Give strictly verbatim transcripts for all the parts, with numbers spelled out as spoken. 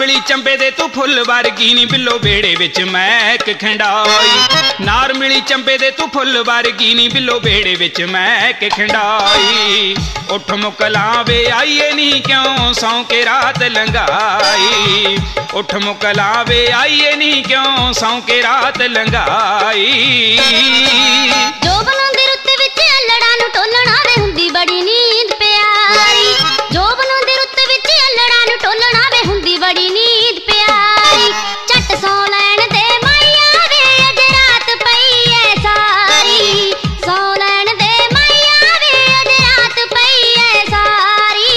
मिली चंबे दे तू फुल वर्गी नी बिल्लो बेड़े विच महक खंडाई। नार मिली चंबे दे तू फुल वर्गी नी बिल्लो बेड़े विच महक खंडाई। उठ मुकलावे आईए नी क्यों सौ के रात लंघाई। उठ मुकलावे आईए नी क्यों सौ के रात लंघाई। जो बनांदे रुत्त विच अल्लड़ां नूं टोलणा वे हुंदी बड़ी नींद प्यारी। जो बनांदे रुत्त विच अल्लड़ां नूं टोलणा वे हुंदी बड़ी नींद प्यारी। झट सौ लैण दे माइया वे अज रात पई ऐ सारी। सौ लैण दे माइया वे अज रात पई ऐ सारी।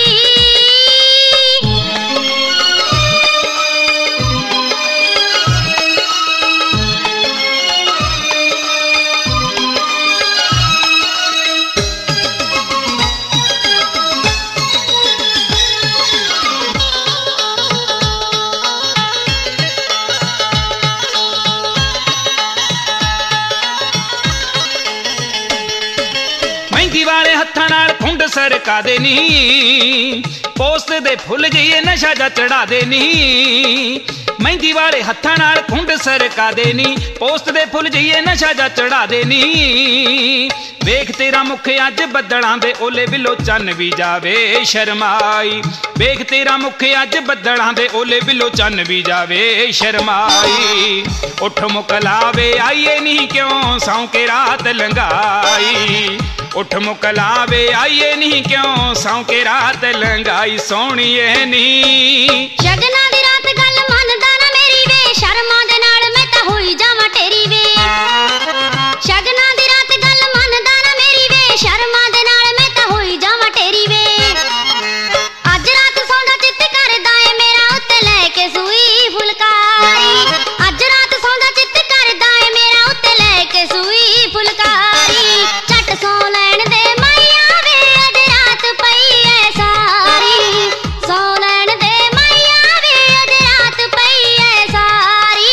मेहंदी वाले हत्थां नाल खुंड सरका दे नी। पोस्त दे फुल जिए नशा जा चढ़ा दे नी। मेहंदी वाले हत्थां नाल खुंड सरका दे नी। पोस्त दे फुल जिए नशा जा चढ़ा दे नी। वेख तेरा मुख अज बदलां दे ओले बिलो चन्न भी जावे शर्माई। वेख तेरा मुख अज बदलां दे ओले बिलो चन्न भी जावे शर्माई। उठ मुकलावे आईए नी क्यों सौ के रात लंघाई। उठ मुकलावे आईए नी क्यों सौ के रात लंघाई। सोहणीए नी शगना दी रात गल मनदा ना मेरी वे। शर्मा दे नाल मैं तां होई जावां तेरी वे। शगना दी रात गल मनदा ना मेरी वे। शर्मा दे नाल मैं तां होई जावां तेरी वे। अज रात सौंदा चित करदा ए मेरा उत्ते लैके सूई फुलकारी। अज रात सौंदा चित करदा ए मेरा उत्ते लैके सूई फुलकारी। झट सौ लैण दे माइया वे अज रात पई ऐ सारी। सौ लैण दे माइया वे अज रात पई ऐ सारी।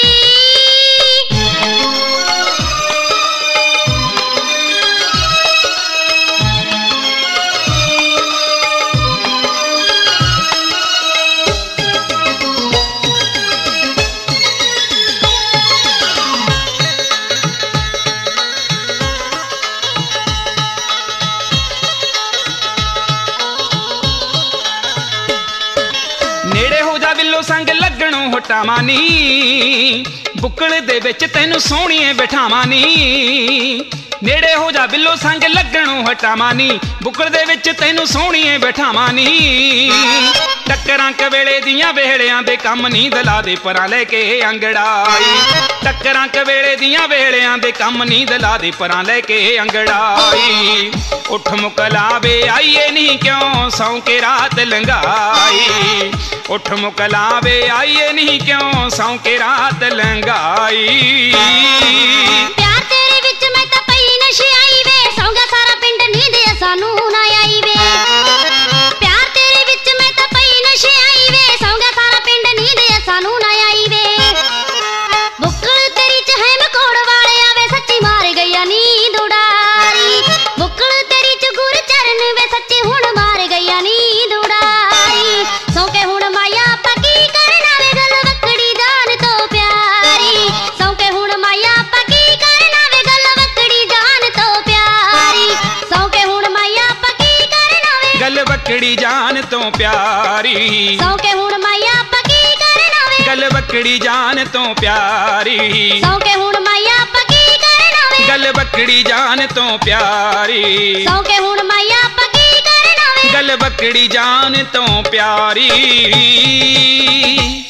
नेड़े हो जा बिल्लो संग लगणों हटावां नी। बुक्कल दे विच तैनूं सोहणीए बिठावां नी। नेड़े हो जा बिल्लो संग लगणों हटावां नी। बुक्कल दे विच तैनूं सोहणीए बिठावां नी। टक्करां कवेले दियां वेहड़ियां दे कम नी दला दे परां लैके अंगड़ाई। टक्करां कवेले दियां वेहड़ियां दे कम नी दला दे परां लैके अंगड़ाई। उठ मुकलावे आईए नी क्यों सौ के रात लंघाई। उठ मुकलावे आईए नी क्यों सौ के रात लंघाई। प्यार तेरे विच मैं तां पई नशे आई वे। सौंगा सारा पिंड नींद सानू ना आई वे। प्यार तेरे विच मैं तां पई नशे आई वे। सौंगा सारा पिंड नींद सानू ना आई वे। बुक्कल तेरी च है मकोड़ वाले आवे सच्ची मार गईया नींद उडारी। बुक्कल तेरी च गुर चरण वे सच्ची हुण मार गईया नींद उडारी। सौके हुण माया पकी करना वे गल वकड़ी जान तो प्यारी। सौके हुण माया पकी करना वे गल वकड़ी जान तो प्यारी। सौके हुण माया पकी करना वे गल वकड़ी जान तो प्यारी। सौके हुण माया पकी करना वे गल वकड़ी जान तो प्यारी। सौके हुण माया पकी करना वे गल वकड़ी जान तो प्यारी। सौके हुण माया पकी करना वे गल वकड़ी जान तो प्यारी।